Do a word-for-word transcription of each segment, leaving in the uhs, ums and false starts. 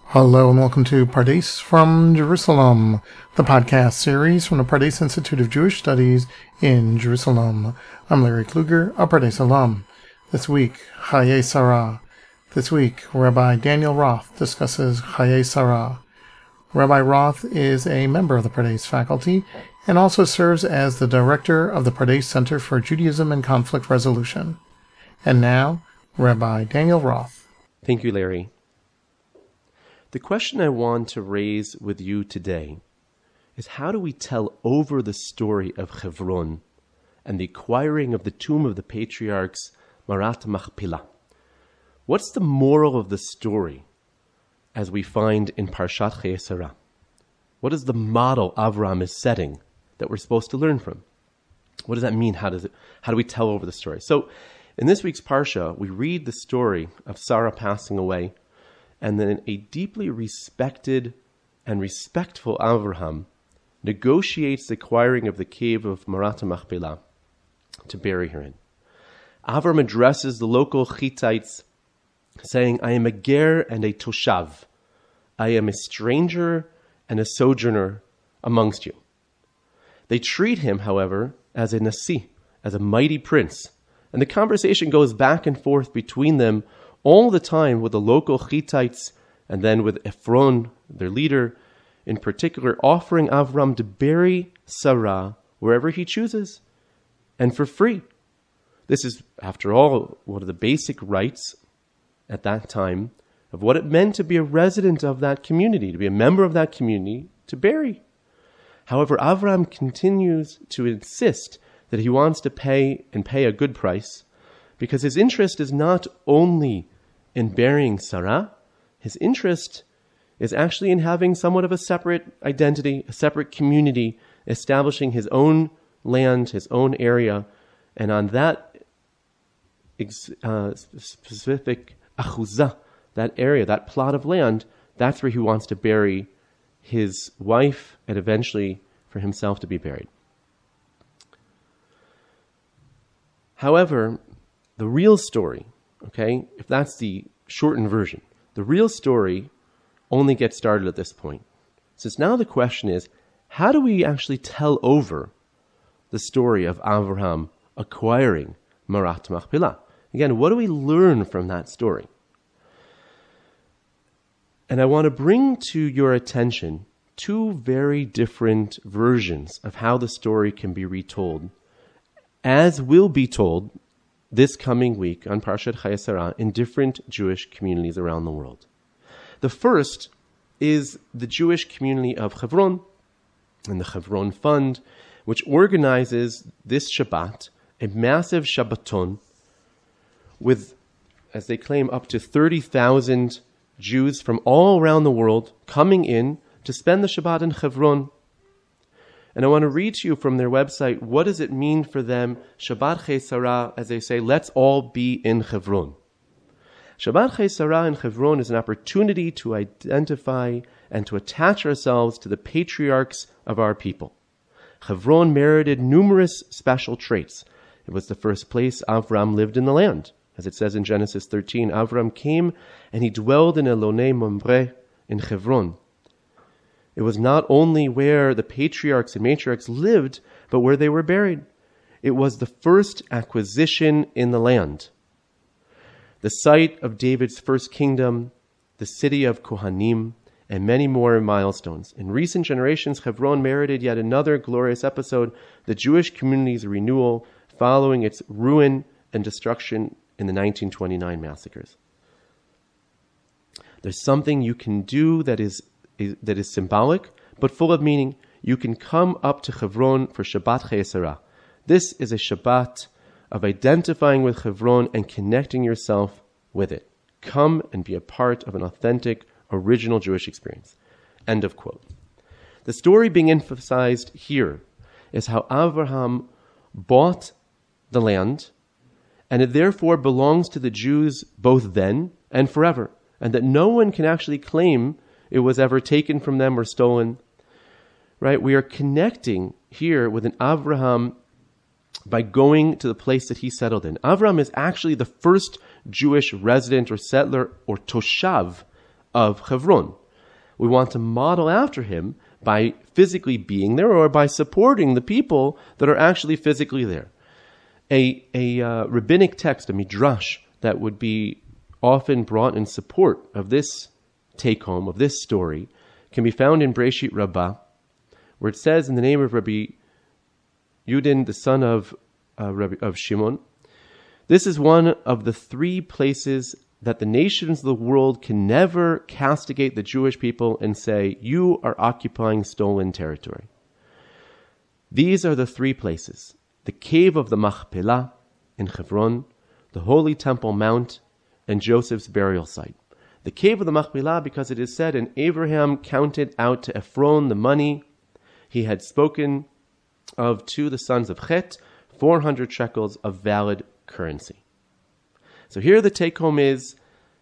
Hello and welcome to Pardes from Jerusalem, the podcast series from the Pardes Institute of Jewish Studies in Jerusalem. I'm Larry Kluger, a Pardes alum. This week, Chayei Sarah. This week, Rabbi Daniel Roth discusses Chayei Sarah. Rabbi Roth is a member of the Pardes faculty and also serves as the director of the Pardes Center for Judaism and Conflict Resolution. And now, Rabbi Daniel Roth. Thank you, Larry. The question I want to raise with you today is, how do we tell over the story of Hebron and the acquiring of the tomb of the patriarchs Marat Machpelah? What's the moral of the story as we find in Parshat Chayei Sarah? What is the model Avram is setting that we're supposed to learn from? What does that mean? How does it, how do we tell over the story? So in this week's Parsha, we read the story of Sarah passing away, and then a deeply respected and respectful Avraham negotiates the acquiring of the cave of Marat Machpelah to bury her in. Avram addresses the local Hittites, saying, I am a ger and a toshav. I am a stranger and a sojourner amongst you. They treat him, however, as a nasi, as a mighty prince. And the conversation goes back and forth between them all the time, with the local Hittites and then with Ephron, their leader, in particular, offering Avram to bury Sarah wherever he chooses and for free. This is, after all, one of the basic rights at that time of what it meant to be a resident of that community, to be a member of that community, to bury. However, Avram continues to insist that he wants to pay and pay a good price, because his interest is not only in burying Sarah, his interest is actually in having somewhat of a separate identity, a separate community, establishing his own land, his own area, and on that uh, specific achuzah, that area, that plot of land, that's where he wants to bury his wife and eventually for himself to be buried. However, the real story, okay, if that's the shortened version, the real story only gets started at this point. Since now the question is, how do we actually tell over the story of Avraham acquiring Marat Machpelah? Again, what do we learn from that story? And I want to bring to your attention two very different versions of how the story can be retold, as will be told this coming week on Parshat Chayei Sarah in different Jewish communities around the world. The first is the Jewish community of Hebron and the Hebron Fund, which organizes this Shabbat a massive Shabbaton with, as they claim, up to thirty thousand Jews from all around the world coming in to spend the Shabbat in Hebron. And I want to read to you from their website, what does it mean for them, Shabbat Chayei Sarah, as they say, let's all be in Hebron. Shabbat Chayei Sarah in Hebron is an opportunity to identify and to attach ourselves to the patriarchs of our people. Hebron merited numerous special traits. It was the first place Avram lived in the land. As it says in Genesis thirteen, Avram came and he dwelled in Elonei Mamre in Hebron. It was not only where the patriarchs and matriarchs lived, but where they were buried. It was the first acquisition in the land. The site of David's first kingdom, the city of Kohanim, and many more milestones. In recent generations, Hebron merited yet another glorious episode, the Jewish community's renewal following its ruin and destruction in the nineteen twenty-nine massacres. There's something you can do that is that is symbolic, but full of meaning. You can come up to Hebron for Shabbat Chayei Sarah. This is a Shabbat of identifying with Hebron and connecting yourself with it. Come and be a part of an authentic, original Jewish experience. End of quote. The story being emphasized here is how Avraham bought the land, and it therefore belongs to the Jews both then and forever, and that no one can actually claim it was ever taken from them or stolen. Right? We are connecting here with an Avraham by going to the place that he settled in. Avraham is actually the first Jewish resident or settler or toshav of Hebron. We want to model after him by physically being there or by supporting the people that are actually physically there. A, a uh, rabbinic text, a midrash, that would be often brought in support of this take-home, of this story, can be found in Breshit Rabbah, where it says in the name of Rabbi Yudin, the son of, uh, Rabbi, of Shimon, this is one of the three places that the nations of the world can never castigate the Jewish people and say, you are occupying stolen territory. These are the three places: the cave of the Machpelah in Hebron, the Holy Temple Mount, and Joseph's burial site. The cave of the Machpelah, because it is said, and Abraham counted out to Ephron the money he had spoken of to the sons of Chet, four hundred shekels of valid currency. So here the take-home is,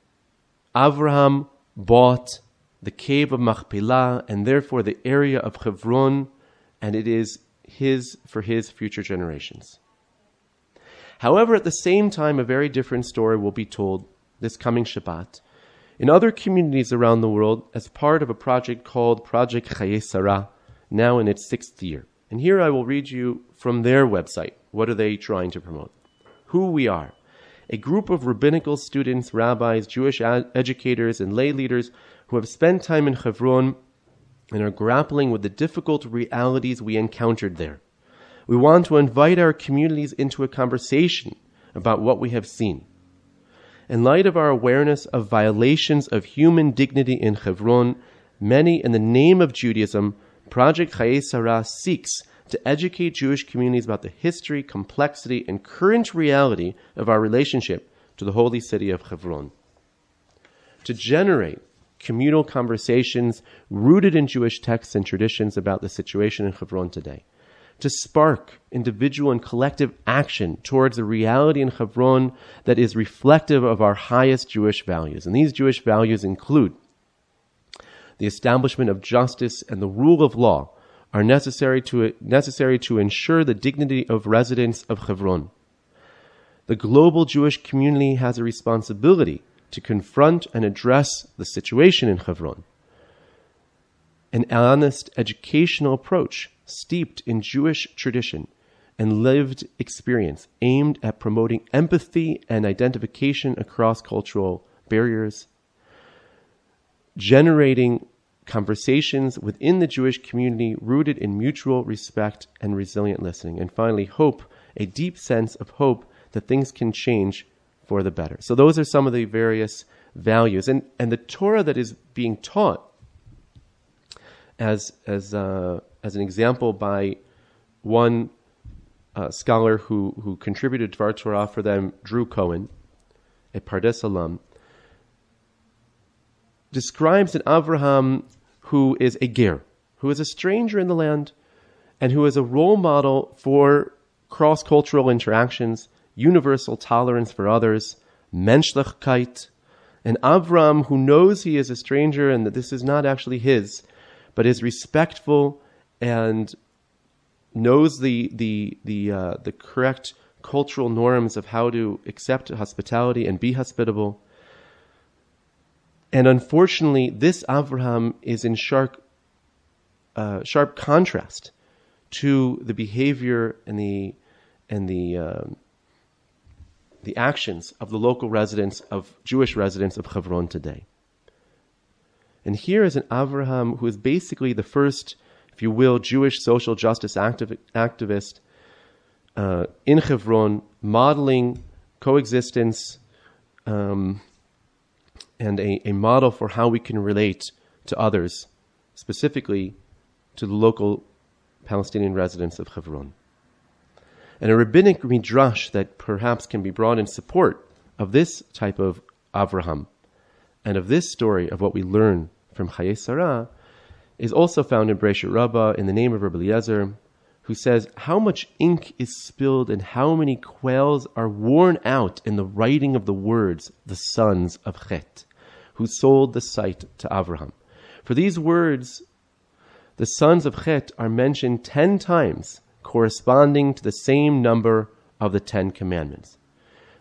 Avraham bought the cave of Machpelah and therefore the area of Hebron, and it is his for his future generations. However, at the same time, a very different story will be told this coming Shabbat in other communities around the world as part of a project called Project Chayei Sarah, now in its sixth year. And here I will read you from their website. What are they trying to promote? Who we are. A group of rabbinical students, rabbis, Jewish ad- educators, and lay leaders who have spent time in Hebron and are grappling with the difficult realities we encountered there. We want to invite our communities into a conversation about what we have seen. In light of our awareness of violations of human dignity in Hebron, many in the name of Judaism, Project Chayei Sarah seeks to educate Jewish communities about the history, complexity, and current reality of our relationship to the holy city of Hebron. To generate communal conversations rooted in Jewish texts and traditions about the situation in Hebron today. To spark individual and collective action towards a reality in Hebron that is reflective of our highest Jewish values. And these Jewish values include the establishment of justice and the rule of law are necessary to necessary to ensure the dignity of residents of Hebron. The global Jewish community has a responsibility to confront and address the situation in Hebron. An honest educational approach steeped in Jewish tradition and lived experience aimed at promoting empathy and identification across cultural barriers, generating conversations within the Jewish community rooted in mutual respect and resilient listening. And finally, hope, a deep sense of hope that things can change for the better. So those are some of the various values. And, and the Torah that is being taught as, as, uh, as an example by one uh, scholar who, who contributed to our Torah for them, Drew Cohen, a Pardes alum, describes an Avraham who is a ger, who is a stranger in the land, and who is a role model for cross-cultural interactions, universal tolerance for others, menschlichkeit, an Avram who knows he is a stranger and that this is not actually his, but is respectful and knows the the the uh, the correct cultural norms of how to accept hospitality and be hospitable. And unfortunately, this Avraham is in sharp, uh, sharp contrast to the behavior and the and the uh, the actions of the local residents of Jewish residents of Hebron today. And here is an Avraham who is basically the first, if you will, Jewish social justice activ- activist uh, in Hebron, modeling coexistence. Um, and a, a model for how we can relate to others, specifically to the local Palestinian residents of Hebron. And a rabbinic midrash that perhaps can be brought in support of this type of Avraham and of this story of what we learn from Chayei Sarah is also found in Breshit Rabbah in the name of Rabbi Eliezer, who says, how much ink is spilled and how many quails are worn out in the writing of the words, the sons of Chet, who sold the site to Avraham. For these words, the sons of Chet are mentioned ten times, corresponding to the same number of the Ten Commandments.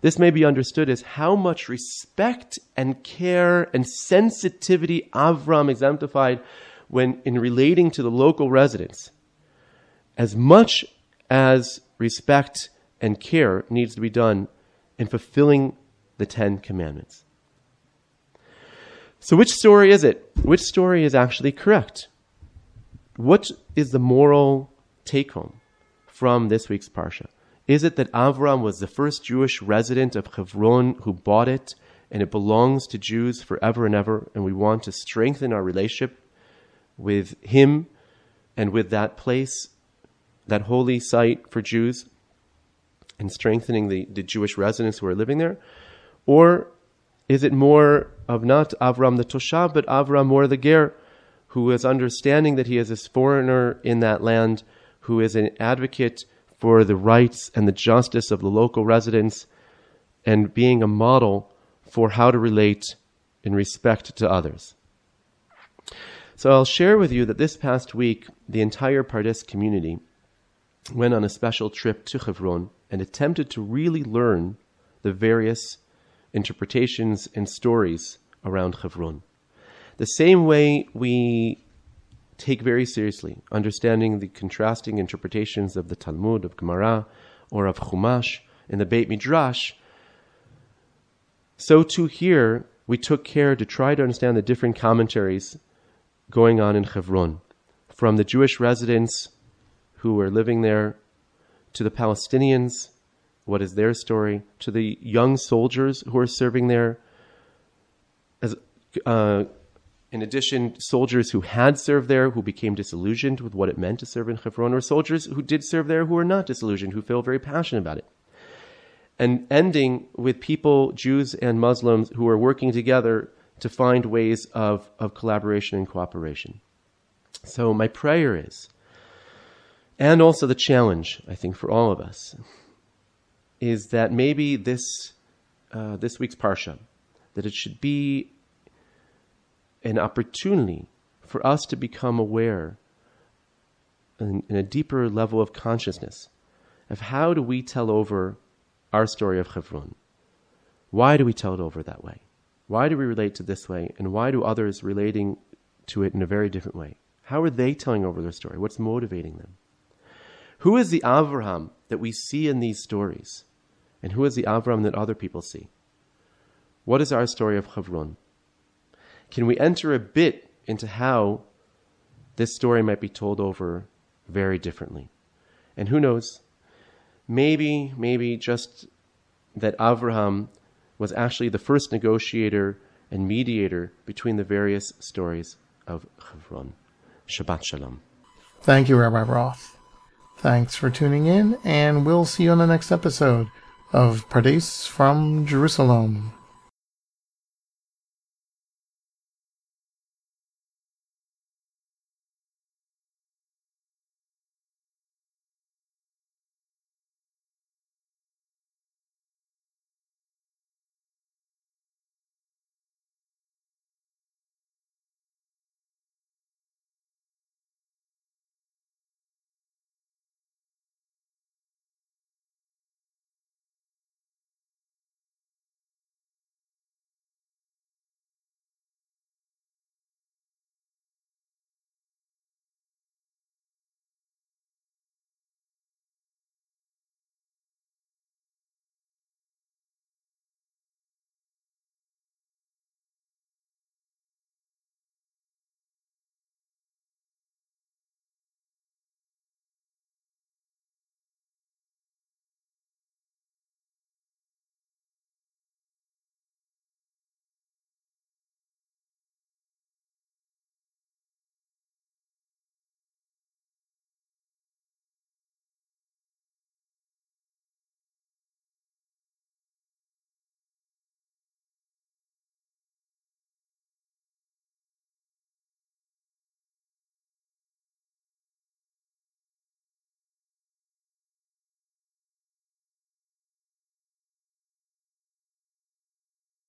This may be understood as how much respect and care and sensitivity Avram exemplified when in relating to the local residents, as much as respect and care needs to be done in fulfilling the Ten Commandments. So which story is it? Which story is actually correct? What is the moral take-home from this week's Parsha? Is it that Avram was the first Jewish resident of Hebron who bought it, and it belongs to Jews forever and ever, and we want to strengthen our relationship with him and with that place, that holy site for Jews, and strengthening the, the Jewish residents who are living there? Or is it more of not Avram the Toshav, but Avram more the Ger, who is understanding that he is a foreigner in that land, who is an advocate for the rights and the justice of the local residents, and being a model for how to relate in respect to others. So I'll share with you that this past week, the entire Pardes community went on a special trip to Hebron and attempted to really learn the various interpretations and stories around Hebron. The same way we take very seriously understanding the contrasting interpretations of the Talmud, of Gemara, or of Chumash in the Beit Midrash, so too here we took care to try to understand the different commentaries going on in Hebron, from the Jewish residents who were living there, to the Palestinians, what is their story, to the young soldiers who are serving there, as uh, in addition, soldiers who had served there, who became disillusioned with what it meant to serve in Hebron, or soldiers who did serve there who are not disillusioned, who feel very passionate about it. And ending with people, Jews and Muslims, who are working together to find ways of, of collaboration and cooperation. So my prayer is, and also the challenge, I think, for all of us, is that maybe this uh, this week's Parsha, that it should be an opportunity for us to become aware in, in a deeper level of consciousness of how do we tell over our story of Hebron. Why do we tell it over that way? Why do we relate to this way? And why do others relating to it in a very different way? How are they telling over their story? What's motivating them? Who is the Avraham that we see in these stories? And who is the Avraham that other people see? What is our story of Hebron? Can we enter a bit into how this story might be told over very differently? And who knows, maybe, maybe just that Avraham was actually the first negotiator and mediator between the various stories of Hebron. Shabbat Shalom. Thank you, Rabbi Roth. Thanks for tuning in, and we'll see you on the next episode of Pardes from Jerusalem.